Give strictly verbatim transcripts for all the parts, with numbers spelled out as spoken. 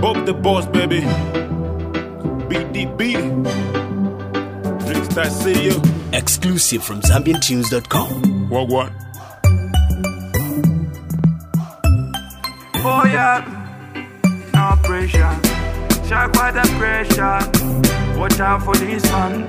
Bob the boss, baby. B D B. Next I see you. Exclusive from Zambian Tunes dot com. What what? Oh yeah, no pressure. Check what the pressure. Watch out for this man.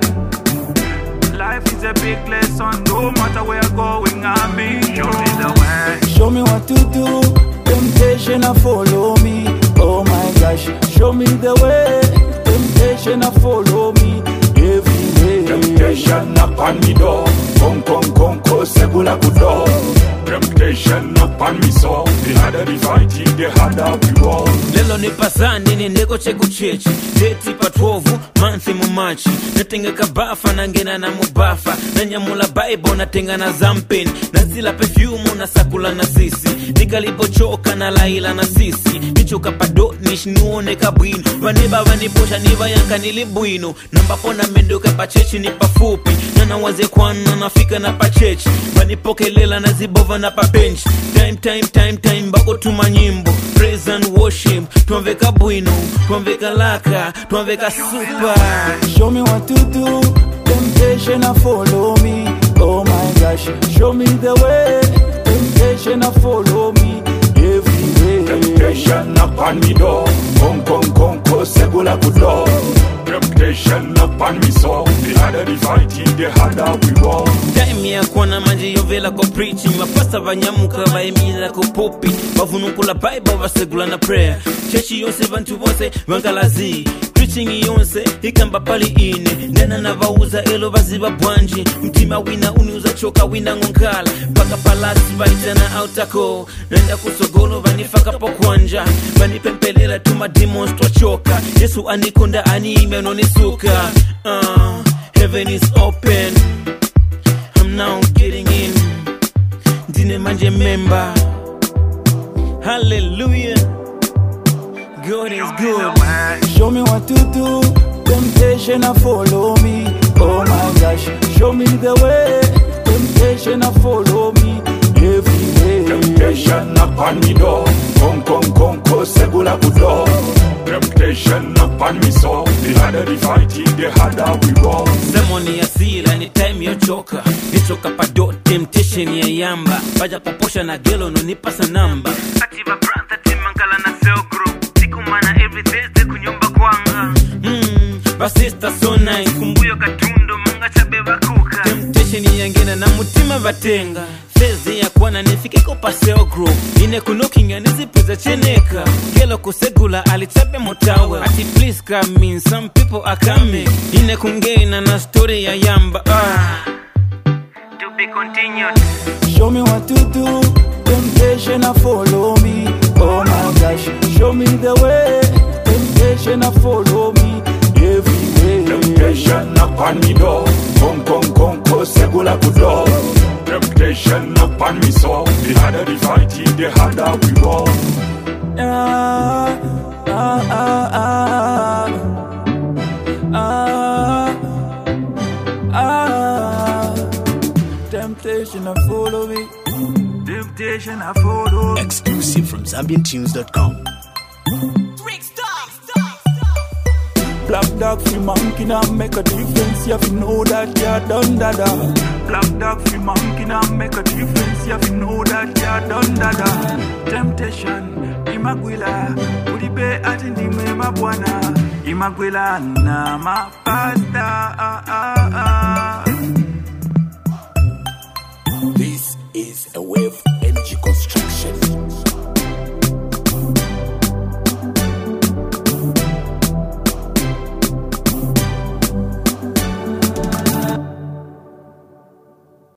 Life is a big lesson. No matter where you're going, I'll be. Show me the way. Show me what to do. Temptation, I follow me. Oh my gosh, show me the way. Temptation, I follow me every day. Temptation knock on me door. Kong kong kong ko segula kudo. Temptation knock on me so. The harder the fighting, the harder we roll. Lelo ni pasani ni ndeko cheku chechi. Deti patwovu, manthi mumachi. Natenga kabafa na ngena na mubafa. Nanyamula Bible natenga na zampin. Nazila perfume na sakula na sisi. Nikalipo choka na laila na sisi. Nichoka pado nishnuone kabwino. Vaneba vaniposha niva yanka nilibuino. Nambapo na mendoka pachechi ni pafupi. Nana waze kwana nafika na pachechi. Vanipokelela na zibova na pabench. Time time time time bako tumanyimbo. Praise and worship. Tuanveka buino, tuanveka laka, tuanveka super. Show me what to do. Temptation, I follow me. Oh my gosh, show me the way. Temptation, I follow me every day. Temptation knock on me door. Kong kong kong ko segula kudo. Temptation knock on me so. The harder the fighting, the harder we roll. Time ya kuona manji yovela ko preaching. Mapasta vanyamuka vaimila ko popi. Vavunukula Bible vasegula na prayer. Chechi yonse vantu vose vankalazi. Preaching yonse ikamba pali ine. Nena na vauza elo vaziba bwanji. Mtima wina uniuza choka wina ngonkala. Paka palasi vaitana autako. Nenda kusogolo vanifaka pokwanja. Vanipempelela tuma demons twa choka. Yesu anikonda anime nonisuka. Uh, heaven is open. I'm now getting in. Dine manje member. Hallelujah. God is good. Show me what to do. Temptation, I follow me. Oh my gosh, show me the way. Temptation, I follow me every day. Temptation knock on me door. Kong kong kong ko segula kudo. Temptation knock on me so. The harder the fighting, the harder we roll. Semoni ya sila ni time yo choka. Nichoka pado temptation ya yamba. Baja poposha na gelo no nipasa namba. Ativa branta timangala na cell group. Sikumana every Thursday kunyumba kwanga. Mm, basista so nice. Kumbuyo katundo manga chabeba kuka. Temptation ya ngena na mutima vatenga. Thursday ya kwana nifike ko pa cell group. Ine kunokinga nizipeza cheneka. Gelo kusegula alitabe motawe. Ati please come in, some people are coming. Ine kungena na story ya yamba. Ah. To be continued. Show me what to do. Temptation, I follow me. Oh my gosh, show me the way. Temptation, I follow me every day. Temptation knock on me door. Kong kong kong ko segula kudo. Temptation knock on me so. The harder the fighting, the harder we roll. Ah, ah, ah, ah, ah, ah. Temptation, I follow me. Temptation, I follow. Exclusive from Zambian Tunes dot com. Black dog free monkey now make a difference. You have to know that you done dada. Black dog free monkey now make a difference. You have to know that you done dada. Temptation, imagwila. Ulibe atindi mwema bwana. Imagwila na mapasta. Ah, ah, ah. This is a wave energy construction.